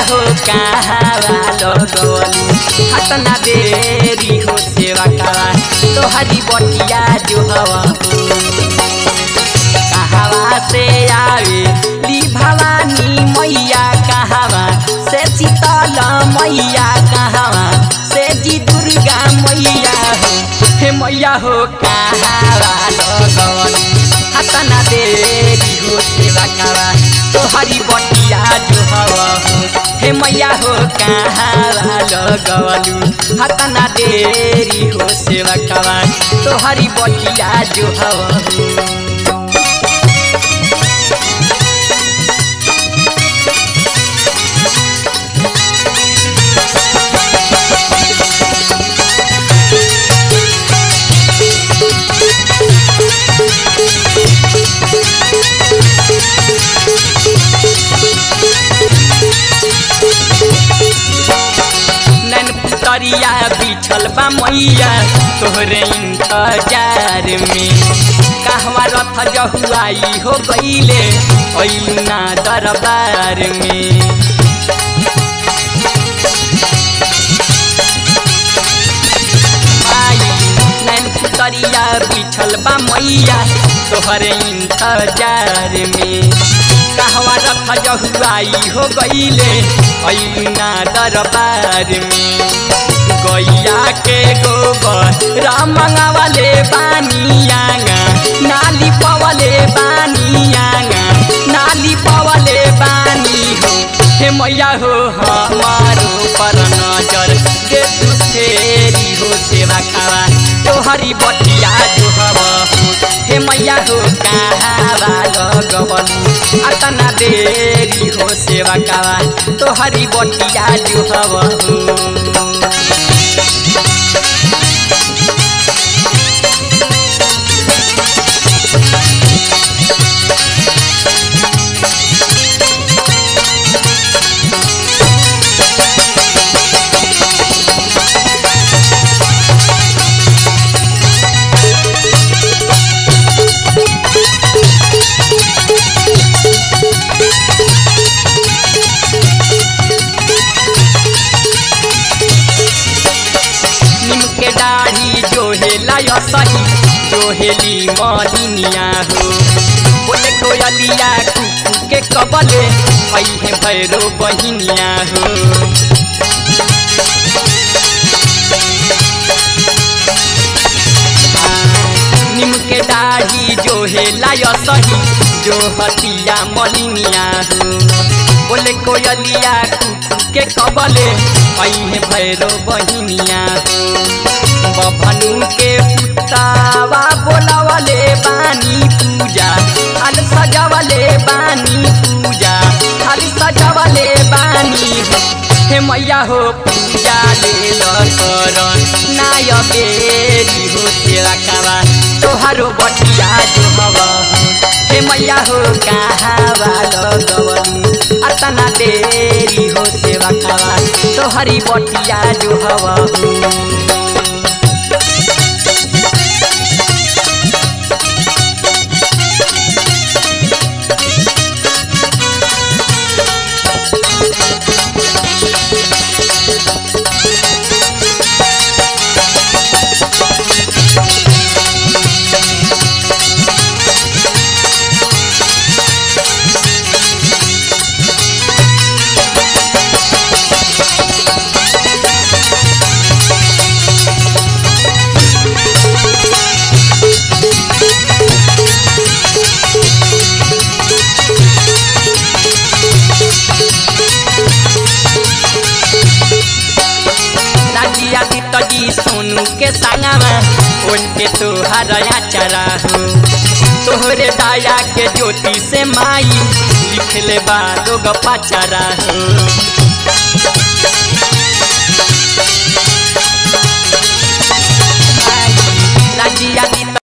हो कहावा लगवलू हतना देरी हो सेवा कवा तोहरी बटिया जो हवा कहावा से आवे ली भवानी मैया कहावा से शीतल मैया कहावा से जी दुर्गा मैया हो हे मैया हो कहावा लगवलू हतना देरी हो सेवा कवा तोहरी बटिया जो हवा हे मैया हो कहावा लगवलू हतना देरी हो सेवा कवा तोहरी बटिया जो हवा तरिया बिछल बा मैया तोहरे इंतजार में कहवा रथ जहुआई हो गईले अइलू ना दरबार में नैन तरिया बिछल बा मैया तोहरे इंतजार में कहवा रथ जहुआई हो गईले अइलू ना दरबार में गैया के गोबर राम मंगावले बानियागा नाली पवले बानियागा नाली पवले बानी हो हे मैया हो हमारो पर नजर दे तू फेरी हो सेवा खावा तोहरी बटिया जो हवा हे मैया हो कहावा लगवलू अतना देरी हो सेवा खावा तोहरी बटिया जो हवा सही जोहेली मलिनिया हो बोले कोयलिया कुकू के कबले हई है भैरो बहिनिया हो निम के दाढ़ी जोहेला सही जो हटिया मलिनिया हो बोले कोयलिया कुकू के कबले हई है भैरो बहिनिया हो बभनु के पुतावा बोलावले बानी पूजा थाल सजावले बानी पूजा थाल सजावले बानी हे मैया हो पूजा ले करन नाय बेरी हो सेवा खावा तोहारो बटिया जो हवा हे मैया हो कहावा लगवलू अतना देरी हो सेवा खावा तोहरी बटिया जो हवा सोनू के संगवा उनके तोहर आचारा हो तोहरे दाया के ज्योति से माई लिखले बा लोग पाचारा हो।